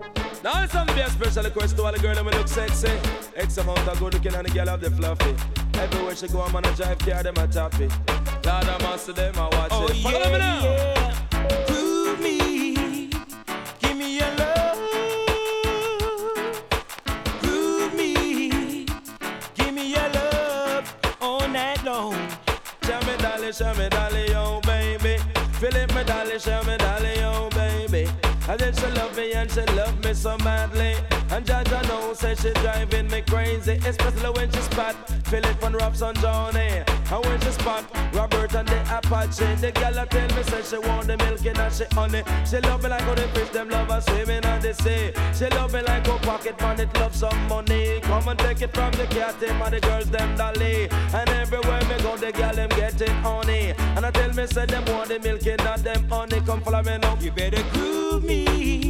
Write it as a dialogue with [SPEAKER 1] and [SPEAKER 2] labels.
[SPEAKER 1] Now it's something be a special request to all the girls that look sexy. X amount of good looking and the girl have the fluffy. Everywhere she go, I'm on a drive car, them a tap it. Lord, I must them, I watch it. Follow me now.
[SPEAKER 2] Yeah. Prove me, give me your love. Prove me, give me your love all night long.
[SPEAKER 1] Show me dolly, oh baby. Feel it, me dolly, show me dolly, oh baby. And then she love me and she love me so madly. And Jaja knows say she driving me crazy, especially when she spot Philip and Robson Johnny. And when she spot Robert and the Apache, the girl a tell me say she want the milk and she honey. She love me like how the fish them love her swimming on the sea. She love me like how pocket man it love some money. Come and take it from the cat team and the girls them dolly. And everywhere me go the girl them getting honey. And I tell me say them want the milk and not them honey. Come follow me now.
[SPEAKER 2] You better groove me,